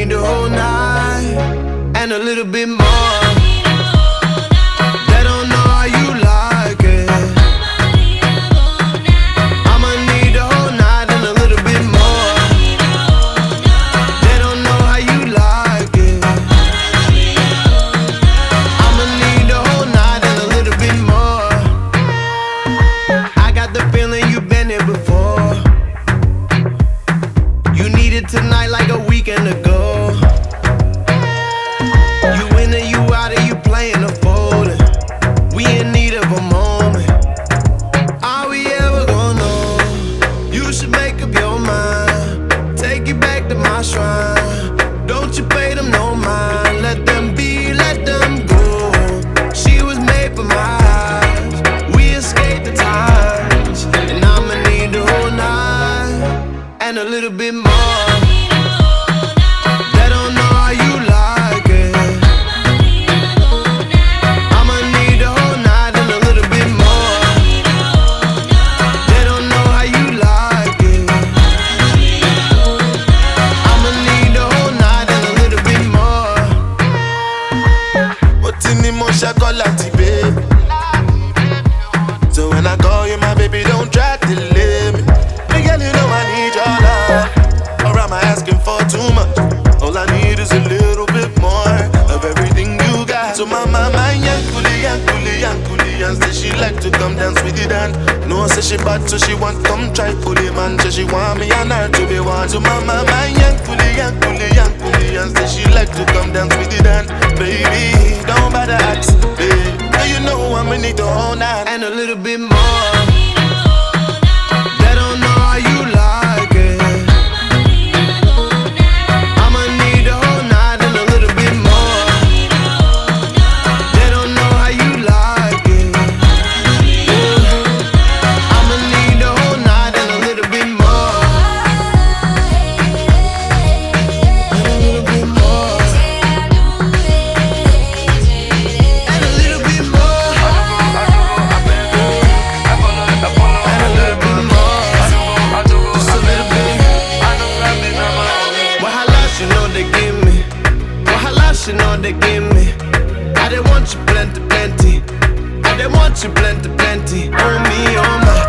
need the whole night and a little bit more. They don't know how you like it. I'ma need the whole night and a little bit more. They don't know how you like it. I'ma need the whole night and a little bit more. I got the feeling you've been here before. You need it tonight like a weekend ago. You in or you out or you playing a folding. We in need of a moment. Are we ever gonna know? You should make up your mind. Take you back to my shrine. Don't you pay them no mind. Let them be, let them go. She was made for my eyes. We escaped the times. And I'ma need the whole night and a little bit more. They don't know how you like it. I'ma need the whole night and a little bit more. They don't know how you like it. I'ma need the whole night and a little bit more. What's in emotion, call out the baby. So when I call you my baby, don't try to delay me. Hey girl, you know I need your love. Or am I asking for too much? All I need is a little bit more of everything you got. So my yankuli, yankuli, yankuli, and say she like to come dance with the dance. No, say she bad, so she want come try fully man. Say she want me and her to be one. So my yankuli, yankuli, yankuli, and say she like to come dance with the dance. Baby, don't bother ask, baby. Now you know I'ma need the whole night And a little bit more. They don't know how you like it. I'ma need the whole night and a little bit more. They don't know how you like it. I'ma need the whole night and a little bit more. And a little bit more. And a little bit more. And a little bit more. Just a little bit. Wahala, you know they give me. Wahala, you know they give me. I didn't want you plenty, plenty. I didn't want you plenty, plenty. On me, on my.